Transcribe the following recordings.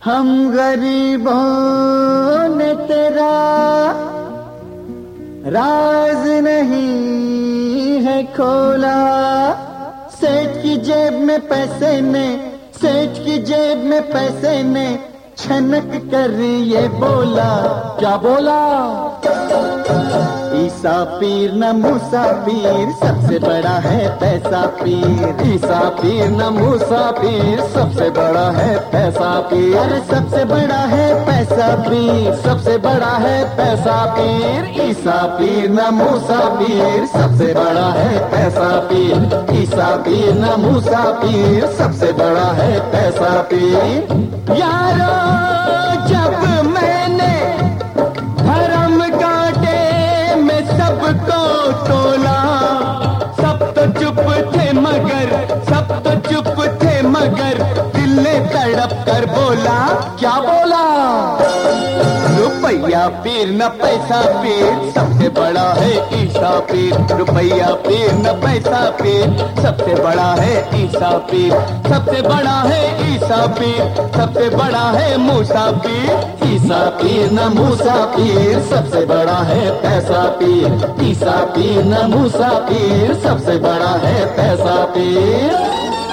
हम गरीबों ने तेरा राज नहीं है खोला। सेठ की जेब में पैसे ने, सेठ की जेब में पैसे ने छनक कर ये बोला। क्या बोला? ईसा पीर न मूसा पीर, सबसे बड़ा है पैसा पीर। ईसा पीर न मूसा पीर, सबसे बड़ा है पैसा पीर। अरे सबसे बड़ा है पैसा पीर, सबसे बड़ा है पैसा पीर। ईसा पीर न मूसा पीर, सबसे बड़ा है पैसा पीर। ईसा पीर न मूसा पीर, सबसे बड़ा है पैसा पीर। यारो जब मैंने धर्म कांटे में सबको तोला, सब तो चुप थे मगर, सब तो चुप थे मगर दिल ने तड़प कर बोला। क्या बोला? रुपया पीर न पैसा पीर, सबसे बड़ा है ईसा पीर। रुपया पीर न पैसा पीर, सबसे बड़ा है ईसा पीर। सबसे बड़ा है ईसा पीर, सबसे बड़ा है मूसा पीर। ईसा पीर न मूसा पीर, सबसे बड़ा है पैसा पीर। ईसा पीर न मूसा पीर, सबसे बड़ा है पैसा पीर।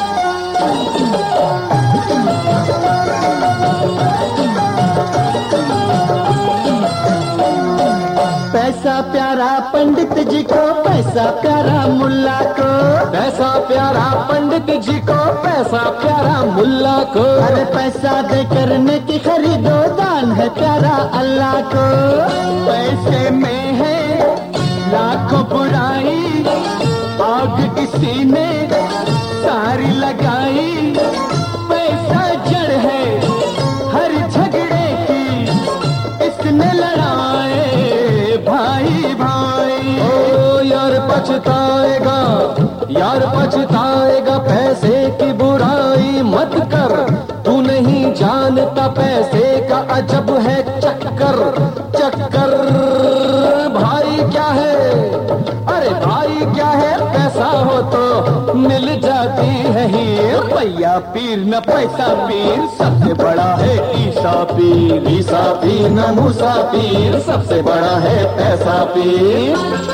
पैसा प्यारा पंडित जी को, पैसा प्यारा मुल्ला को। पैसा प्यारा पंडित जी को, पैसा प्यारा मुल्ला को। अरे पैसा दे करने की खरीदो, दान है प्यारा अल्लाह को। पैसे में है लाखों बुराई, आग किसी ने सारी लगाई। पैसा जड़ है हर झगड़े की, इसने लड़ाए भाई भाई। ओ यार पछताएगा, यार पछताएगा, पैसे की बुराई मत कर। तू नहीं जानता पैसे का अजब है चक्कर। चक्कर भाई क्या है? अरे भाई क्या है? पैसा हो तो मिल जाती है हीर। रुपया पीर न पैसा पीर, सबसे बड़ा है ईसा पीर। ईसा पीर न मूसा पीर, सबसे बड़ा है पैसा पीर।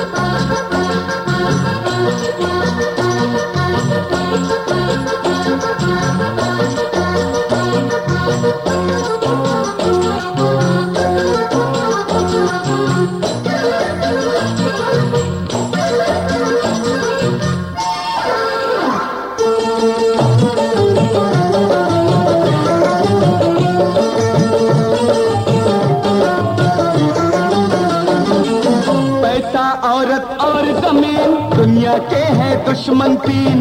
औरत और जमीन दुनिया के हैं दुश्मन तीन।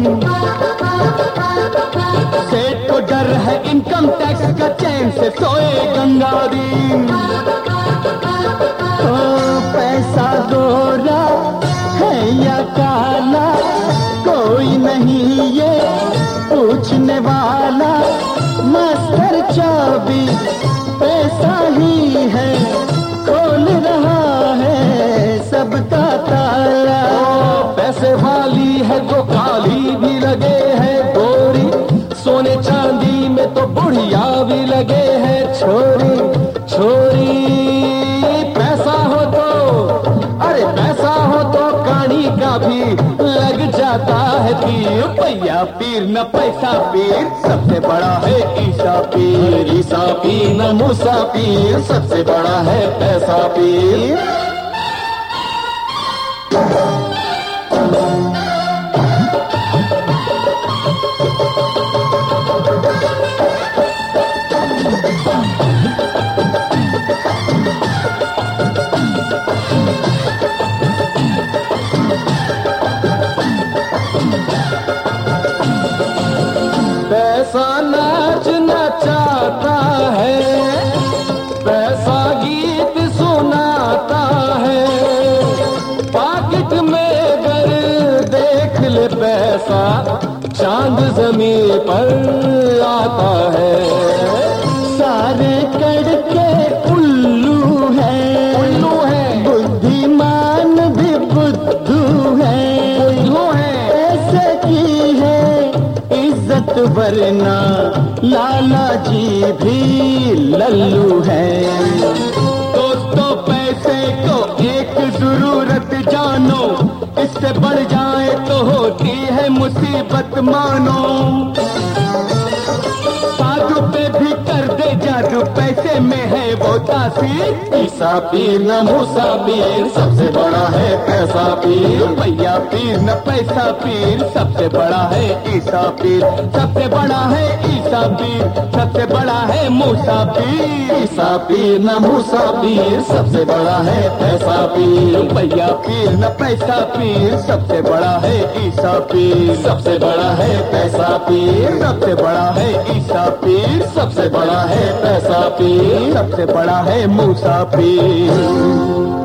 सेठ को डर है इनकम टैक्स का, चैन से सोए गंगादीन। पैसा गोरा है या काला, कोई नहीं ये पूछने वाला। मास्टर चाबी पैसा ही है, खोल रहा है सबका ताला। पैसे वाली है जो काली भी लगे है गोरी, सोने चांदी में तो बुढ़िया भी लगे है छोरी छोरी। पैसा हो तो, अरे पैसा हो तो कानी का भी लग जाता है तीर। रुपया पीर न पैसा पीर, सबसे बड़ा है ईसा पीर। ईसा पीर न मूसा पीर, सबसे बड़ा है पैसा पीर। पैसा नाच नचाता है, पैसा गीत सुनाता है। पाकिट में अगर देख ले पैसा, चांद जमीन पर आता है। सारे कड़के उल्लू है, उल्लू है, बुद्धिमान भी बुद्धू है। उल्लू है, ऐसे की है इज्जत वरना लाला जी भी मुसीबत मानो, साधु पे भी कर दे जादू, पैसे में है वो तासीर। ईसा पीर न मूसा पीर, सबसे बड़ा है पैसा पीर। भैया पीर न पैसा पीर, सबसे बड़ा है ईसा पीर। सबसे बड़ा है ईसा पीर, सबसे बड़ा है मूसा पीर। ईसा पीर न मूसा पीर, सबसे बड़ा है पैसा पीर। भैया पीर न पैसा पीर, सबसे बड़ा है ईसा पीर। सबसे बड़ा है पैसा पीर, सबसे बड़ा है ईसा पीर। सबसे बड़ा है पैसा पीर, सबसे बड़ा है मूसा पीर।